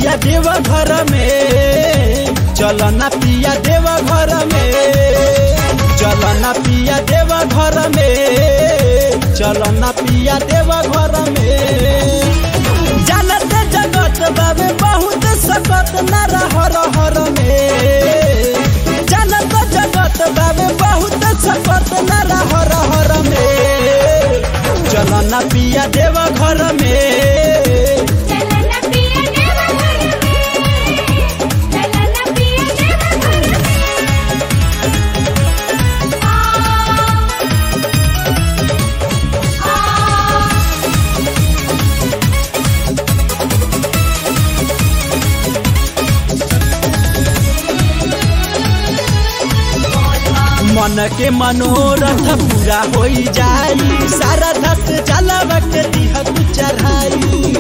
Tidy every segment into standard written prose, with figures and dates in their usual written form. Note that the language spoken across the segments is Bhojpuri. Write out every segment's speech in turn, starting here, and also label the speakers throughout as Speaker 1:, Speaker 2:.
Speaker 1: पिया देवा घर में, चलो ना पिया देवा घर में, चलो ना पिया देवा घर में, चलो ना पिया देवा घर में। जानत जगत बाबे बहुत सकत न हर हर में, जानत जगत बाबे बहुत सकत न हर हर में। चलो ना पिया देवा घर में, मन के मनोरथ पूरा हो जाई, सारा धस जलवा के दिहक चढ़ाई।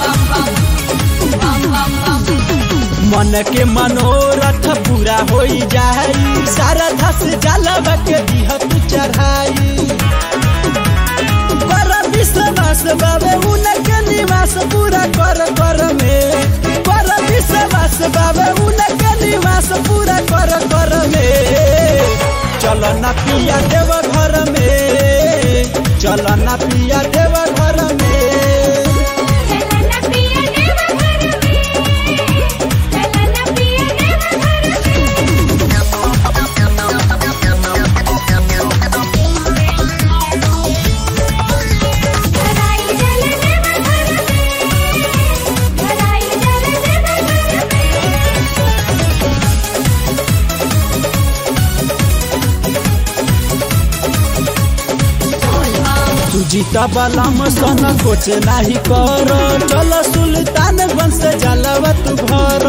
Speaker 1: मन के मनोरथ पूरा हो जाई, सारा धस जलवा के दिहक चढ़ाई। कर विश्वास बाबे उनके निवास पूरा कर कर में, कर विश्वास बाबे उनके निवास पूरा कर कर में। चलो ना पिया देवा घर में, चलो ना पिया देवा घर में। जीता बलम सन कुछ नहीं कर, चलो सुल्तानगंज से जलवा तू घर।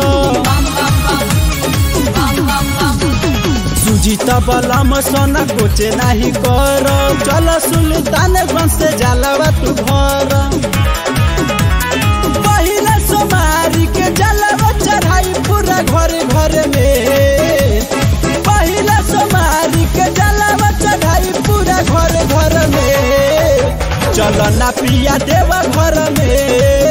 Speaker 1: सुजीता बलम सन कुछ नहीं कर, चलो सुल्तानगंज से जलवा तू घर। पहले सोमारी के जलवा चढ़ाई पूरा घर घर में, पहले सोमारी के जलवा चढ़ाई पूरा घर घर में। चलो ना पिया देवा घर में।